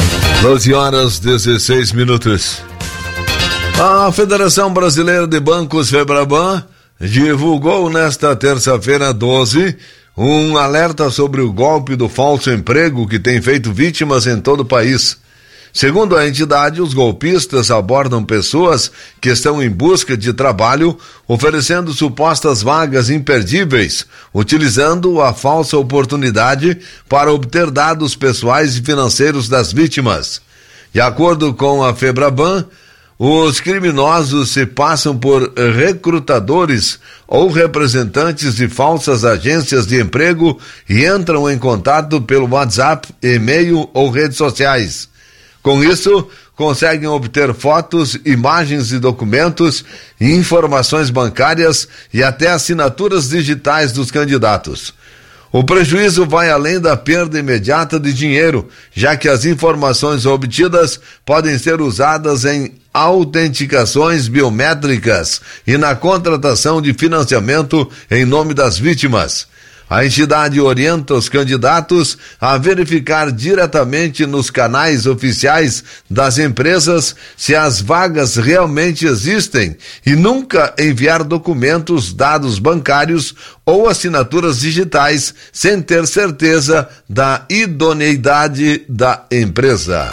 doze horas dezesseis minutos. A Federação Brasileira de Bancos, Febraban, divulgou nesta terça-feira doze um alerta sobre o golpe do falso emprego que tem feito vítimas em todo o país. Segundo a entidade, os golpistas abordam pessoas que estão em busca de trabalho, oferecendo supostas vagas imperdíveis, utilizando a falsa oportunidade para obter dados pessoais e financeiros das vítimas. De acordo com a FEBRABAN, os criminosos se passam por recrutadores ou representantes de falsas agências de emprego e entram em contato pelo WhatsApp, e-mail ou redes sociais. Com isso, conseguem obter fotos, imagens e documentos, informações bancárias e até assinaturas digitais dos candidatos. O prejuízo vai além da perda imediata de dinheiro, já que as informações obtidas podem ser usadas em autenticações biométricas e na contratação de financiamento em nome das vítimas. A entidade orienta os candidatos a verificar diretamente nos canais oficiais das empresas se as vagas realmente existem e nunca enviar documentos, dados bancários ou assinaturas digitais sem ter certeza da idoneidade da empresa.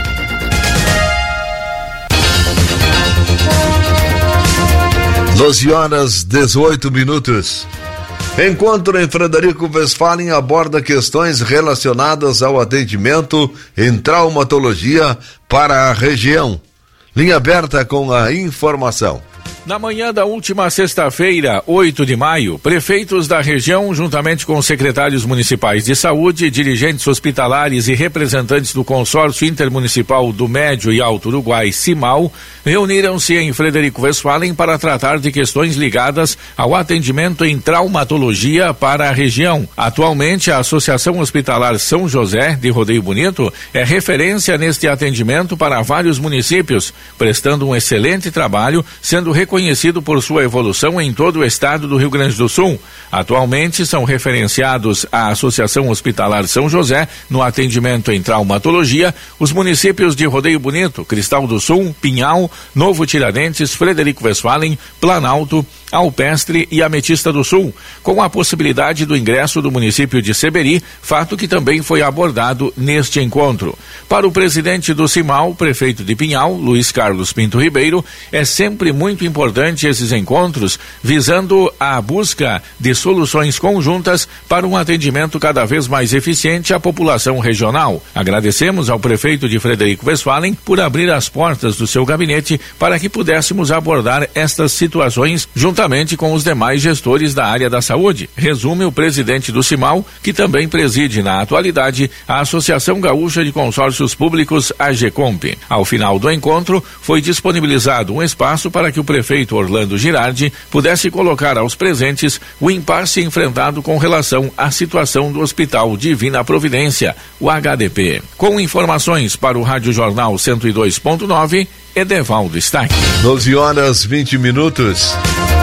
doze horas, dezoito minutos. Encontro em Frederico Westphalen aborda questões relacionadas ao atendimento em traumatologia para a região. Linha aberta com a informação. Na manhã da última sexta-feira, oito de maio, prefeitos da região, juntamente com secretários municipais de saúde, dirigentes hospitalares e representantes do Consórcio Intermunicipal do Médio e Alto Uruguai, CIMAL, reuniram-se em Frederico Westphalen para tratar de questões ligadas ao atendimento em traumatologia para a região. Atualmente, a Associação Hospitalar São José, de Rodeio Bonito, é referência neste atendimento para vários municípios, prestando um excelente trabalho, sendo reconhecido Conhecido por sua evolução em todo o estado do Rio Grande do Sul. Atualmente são referenciados a Associação Hospitalar São José no atendimento em traumatologia os municípios de Rodeio Bonito, Cristal do Sul, Pinhal, Novo Tiradentes, Frederico Westphalen, Planalto, Alpestre e Ametista do Sul, com a possibilidade do ingresso do município de Seberi, fato que também foi abordado neste encontro. Para o presidente do CIMAL, prefeito de Pinhal, Luiz Carlos Pinto Ribeiro, é sempre muito importante esses encontros, visando a busca de soluções conjuntas para um atendimento cada vez mais eficiente à população regional. Agradecemos ao prefeito de Frederico Westphalen por abrir as portas do seu gabinete para que pudéssemos abordar estas situações juntamente com os demais gestores da área da saúde, resume o presidente do CIMAL, que também preside na atualidade a Associação Gaúcha de Consórcios Públicos, a GECOMP. Ao final do encontro, foi disponibilizado um espaço para que o prefeito Orlando Girardi pudesse colocar aos presentes o impasse enfrentado com relação à situação do Hospital Divina Providência, o H D P. Com informações para o Rádio Jornal cento e dois ponto nove, Edevaldo Stack. doze horas, vinte minutos.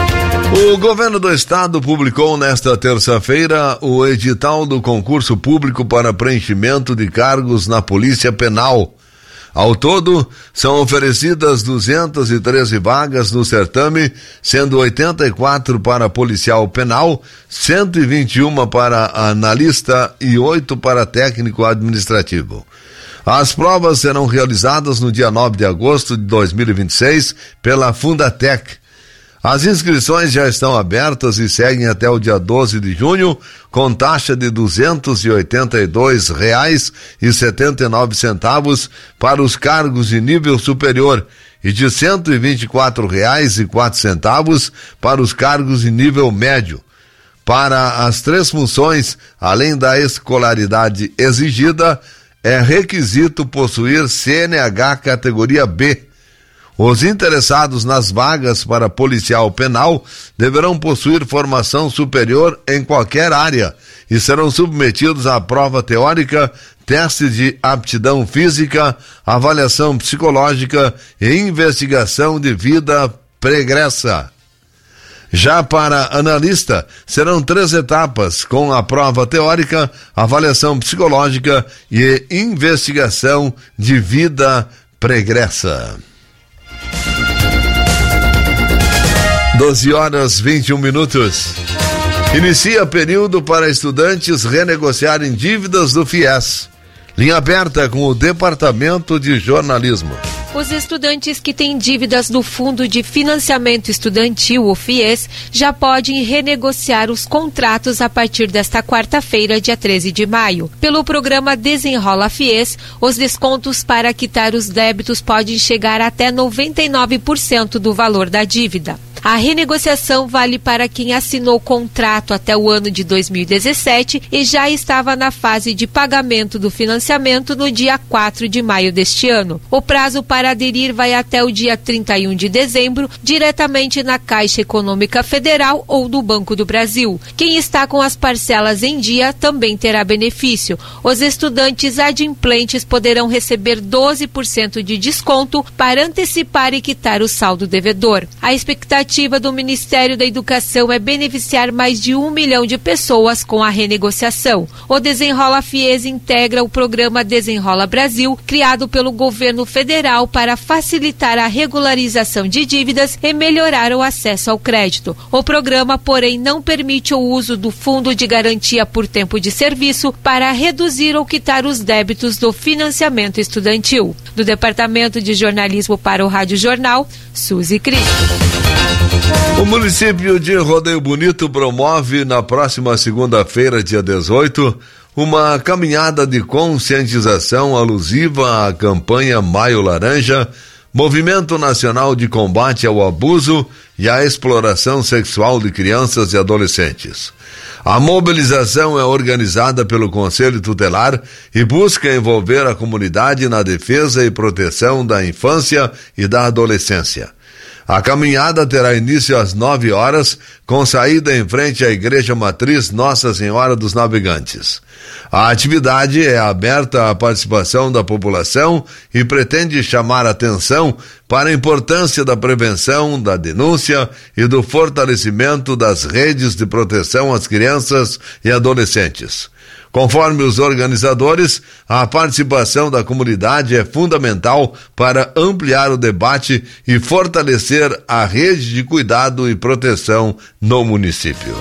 O governo do estado publicou nesta terça-feira o edital do concurso público para preenchimento de cargos na Polícia Penal. Ao todo, são oferecidas duzentas e treze vagas no certame, sendo oitenta e quatro para policial penal, cento e vinte e um para analista e oito para técnico administrativo. As provas serão realizadas no dia nove de agosto de dois mil e vinte e seis pela Fundatec. As inscrições já estão abertas e seguem até o dia doze de junho, com taxa de duzentos e oitenta e dois reais e setenta e nove centavos para os cargos de nível superior e de cento e vinte e quatro reais e quatro centavos para os cargos de nível médio. Para as três funções, além da escolaridade exigida, é requisito possuir C N H categoria B. Os interessados nas vagas para policial penal deverão possuir formação superior em qualquer área e serão submetidos à prova teórica, teste de aptidão física, avaliação psicológica e investigação de vida pregressa. Já para analista, serão três etapas, com a prova teórica, avaliação psicológica e investigação de vida pregressa. doze horas, vinte e um minutos. Inicia período para estudantes renegociarem dívidas do FIES. Linha aberta com o Departamento de Jornalismo. Os estudantes que têm dívidas do Fundo de Financiamento Estudantil, o FIES, já podem renegociar os contratos a partir desta quarta-feira, dia treze de maio. Pelo programa Desenrola FIES, os descontos para quitar os débitos podem chegar até noventa e nove por cento do valor da dívida. A renegociação vale para quem assinou o contrato até o ano de dois mil e dezessete e já estava na fase de pagamento do financiamento no dia quatro de maio deste ano. O prazo para aderir vai até o dia trinta e um de dezembro, diretamente na Caixa Econômica Federal ou do Banco do Brasil. Quem está com as parcelas em dia também terá benefício. Os estudantes adimplentes poderão receber doze por cento de desconto para antecipar e quitar o saldo devedor. A expectativa A expectativa do Ministério da Educação é beneficiar mais de um milhão de pessoas com a renegociação. O Desenrola FIES integra o programa Desenrola Brasil, criado pelo governo federal para facilitar a regularização de dívidas e melhorar o acesso ao crédito. O programa, porém, não permite o uso do Fundo de Garantia por Tempo de Serviço para reduzir ou quitar os débitos do financiamento estudantil. Do Departamento de Jornalismo para o Rádio Jornal, Suzy Cristo. O município de Rodeio Bonito promove na próxima segunda-feira, dia dezoito, uma caminhada de conscientização alusiva à campanha Maio Laranja, Movimento Nacional de Combate ao Abuso e à Exploração Sexual de Crianças e Adolescentes. A mobilização é organizada pelo Conselho Tutelar e busca envolver a comunidade na defesa e proteção da infância e da adolescência. A caminhada terá início às nove horas, com saída em frente à Igreja Matriz Nossa Senhora dos Navegantes. A atividade é aberta à participação da população e pretende chamar atenção para a importância da prevenção, da denúncia e do fortalecimento das redes de proteção às crianças e adolescentes. Conforme os organizadores, a participação da comunidade é fundamental para ampliar o debate e fortalecer a rede de cuidado e proteção no município.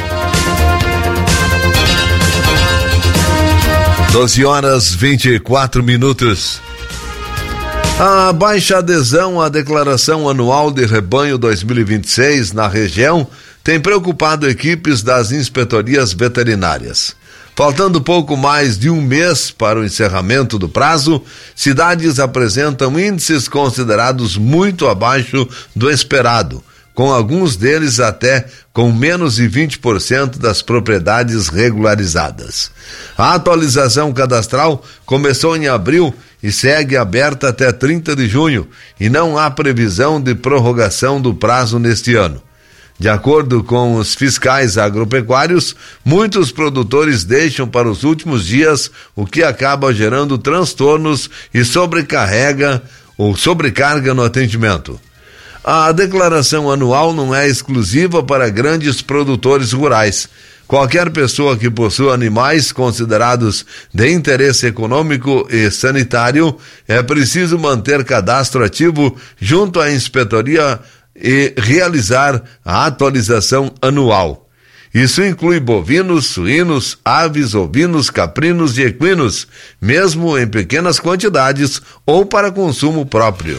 doze horas e vinte e quatro minutos. A baixa adesão à Declaração Anual de Rebanho dois mil e vinte e seis na região tem preocupado equipes das inspetorias veterinárias. Faltando pouco mais de um mês para o encerramento do prazo, cidades apresentam índices considerados muito abaixo do esperado, com alguns deles até com menos de vinte por cento das propriedades regularizadas. A atualização cadastral começou em abril e segue aberta até trinta de junho, e não há previsão de prorrogação do prazo neste ano. De acordo com os fiscais agropecuários, muitos produtores deixam para os últimos dias, o que acaba gerando transtornos e sobrecarrega ou sobrecarga no atendimento. A declaração anual não é exclusiva para grandes produtores rurais. Qualquer pessoa que possua animais considerados de interesse econômico e sanitário é preciso manter cadastro ativo junto à inspetoria e realizar a atualização anual. Isso inclui bovinos, suínos, aves, ovinos, caprinos e equinos, mesmo em pequenas quantidades ou para consumo próprio.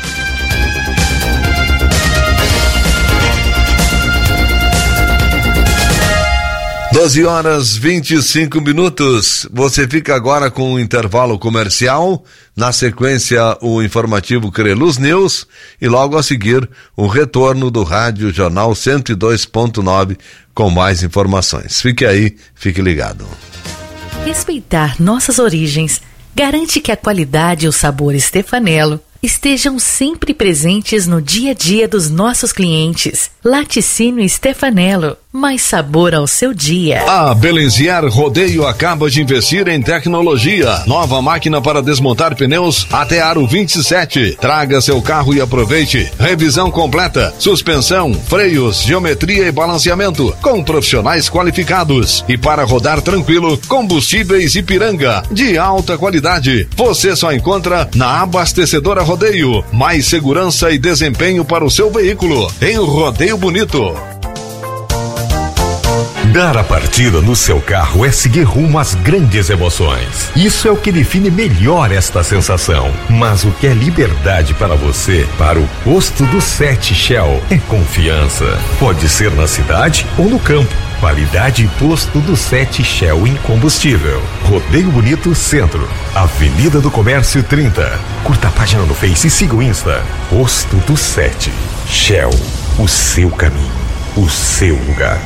doze horas e vinte e cinco minutos. Você fica agora com o intervalo comercial. Na sequência, o informativo Creluz News. E logo a seguir, o retorno do Rádio Jornal cento e dois ponto nove com mais informações. Fique aí, fique ligado. Respeitar nossas origens garante que a qualidade e o sabor Stefanello estejam sempre presentes no dia a dia dos nossos clientes. Laticínio Stefanello, mais sabor ao seu dia. A Belenziar Rodeio acaba de investir em tecnologia. Nova máquina para desmontar pneus até aro vinte e sete. Traga seu carro e aproveite. Revisão completa, suspensão, freios, geometria e balanceamento, com profissionais qualificados. E para rodar tranquilo, combustíveis Ipiranga, de alta qualidade. Você só encontra na Abastecedora Rodeio. Mais segurança e desempenho para o seu veículo. Em Rodeio Bonito. Dar a partida no seu carro é seguir rumo às grandes emoções. Isso é o que define melhor esta sensação. Mas o que é liberdade para você, para o posto do sete Shell, é confiança. Pode ser na cidade ou no campo. Qualidade Posto do sete Shell em combustível. Rodeio Bonito Centro, Avenida do Comércio trinta. Curta a página no Face e siga o Insta. Posto do sete Shell, o seu caminho, o seu lugar.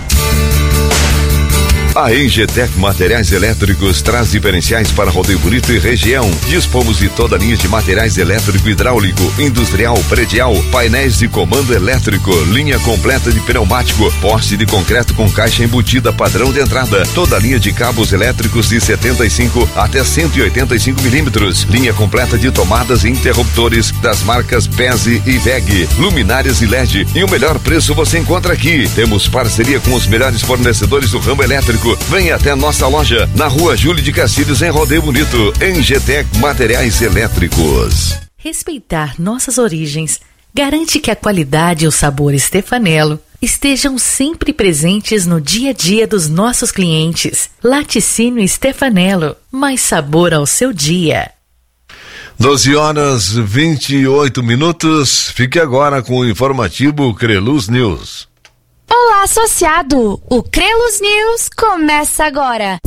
A Engetec Materiais Elétricos traz diferenciais para Rodeio Bonito e região. Dispomos de toda a linha de materiais elétrico, hidráulico, industrial, predial, painéis de comando elétrico, linha completa de pneumático, poste de concreto com caixa embutida padrão de entrada, toda a linha de cabos elétricos de setenta e cinco até cento e oitenta e cinco milímetros, linha completa de tomadas e interruptores das marcas Pese e V E G, luminárias e L E D, e o melhor preço você encontra aqui. Temos parceria com os melhores fornecedores do ramo elétrico. Venha até nossa loja na Rua Júlio de Castilhos, em Rodeio Bonito. Engetec Materiais Elétricos. Respeitar nossas origens garante que a qualidade e o sabor Stefanello estejam sempre presentes no dia a dia dos nossos clientes. Laticínio Stefanello, mais sabor ao seu dia. doze horas e vinte e oito minutos. Fique agora com o informativo Creluz News. Olá, associado! O Creluz News começa agora.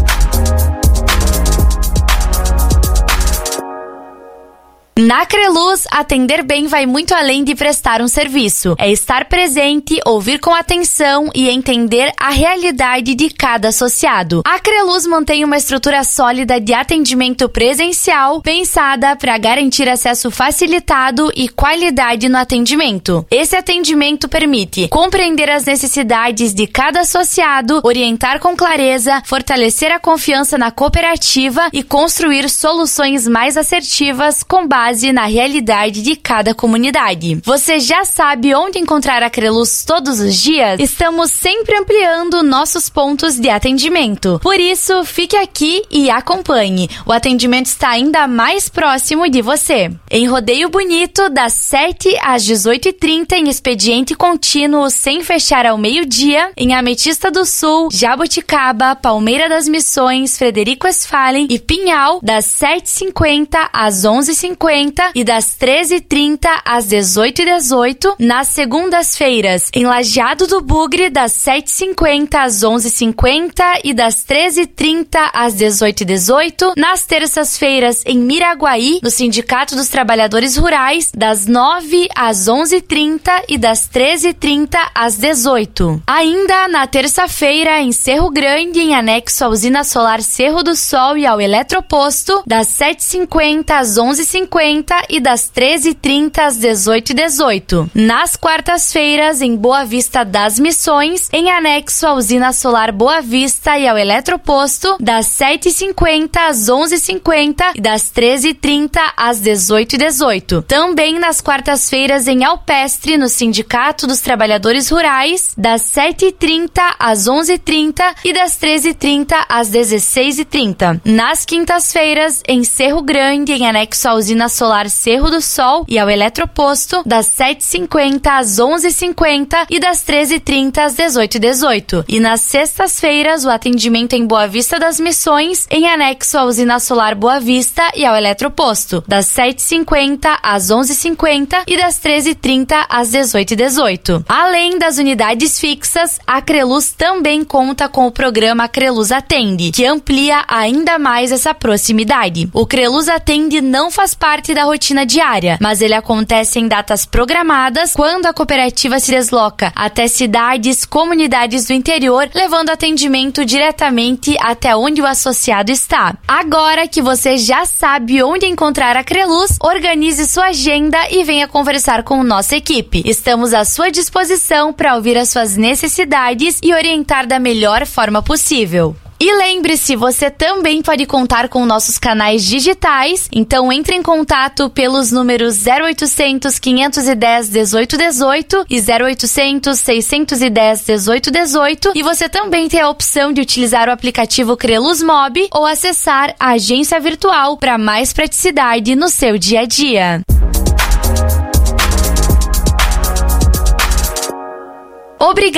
Na Creluz, atender bem vai muito além de prestar um serviço. É estar presente, ouvir com atenção e entender a realidade de cada associado. A Creluz mantém uma estrutura sólida de atendimento presencial, pensada para garantir acesso facilitado e qualidade no atendimento. Esse atendimento permite compreender as necessidades de cada associado, orientar com clareza, fortalecer a confiança na cooperativa e construir soluções mais assertivas com base na realidade de cada comunidade. Você já sabe onde encontrar a Creluz todos os dias? Estamos sempre ampliando nossos pontos de atendimento. Por isso, fique aqui e acompanhe. O atendimento está ainda mais próximo de você. Em Rodeio Bonito, das sete às dezoito e trinta, em expediente contínuo sem fechar ao meio-dia. Em Ametista do Sul, Jaboticaba, Palmeira das Missões, Frederico Westphalen e Pinhal, das sete e cinquenta às onze e cinquenta e das treze e trinta às dezoito e dezoito. Nas segundas-feiras, em Lajeado do Bugre, das sete e cinquenta às onze e cinquenta e das treze e trinta às dezoito e dezoito. Nas terças-feiras, em Miraguaí, no Sindicato dos Trabalhadores Rurais, das nove às onze e trinta e das treze e trinta às dezoito. Ainda na terça-feira, em Cerro Grande, em anexo à usina solar Cerro do Sol e ao eletroposto, das sete e cinquenta às onze e cinquenta e das treze e trinta às dezoito e dezoito. Nas quartas-feiras, em Boa Vista das Missões, em anexo à usina solar Boa Vista e ao eletroposto, das sete e cinquenta às onze e cinquenta e das treze e trinta às dezoito e dezoito. Também nas quartas-feiras, em Alpestre, no Sindicato dos Trabalhadores Rurais, das sete e trinta às onze e trinta e das treze e trinta às dezesseis e trinta. Nas quintas-feiras, em Cerro Grande, em anexo à usina solar Cerro do Sol e ao eletroposto, das sete e cinquenta às onze e cinquenta e das treze e trinta às dezoito e dezoito. E nas sextas-feiras, o atendimento em Boa Vista das Missões, em anexo à usina solar Boa Vista e ao eletroposto, das sete e cinquenta às onze e cinquenta e das treze e trinta às dezoito e dezoito. Além das unidades fixas, a Creluz também conta com o programa Creluz Atende, que amplia ainda mais essa proximidade. O Creluz Atende não faz parte da rotina diária, mas ele acontece em datas programadas, quando a cooperativa se desloca até cidades, comunidades do interior, levando atendimento diretamente até onde o associado está. Agora que você já sabe onde encontrar a Creluz, organize sua agenda e venha conversar com nossa equipe. Estamos à sua disposição para ouvir as suas necessidades e orientar da melhor forma possível. E lembre-se, você também pode contar com nossos canais digitais, então entre em contato pelos números zero oitocentos, quinhentos e dez, dezoito dezoito e zero oitocentos, seiscentos e dez, dezoito dezoito, e você também tem a opção de utilizar o aplicativo Creluz Mob ou acessar a agência virtual para mais praticidade no seu dia a dia. Obrigada.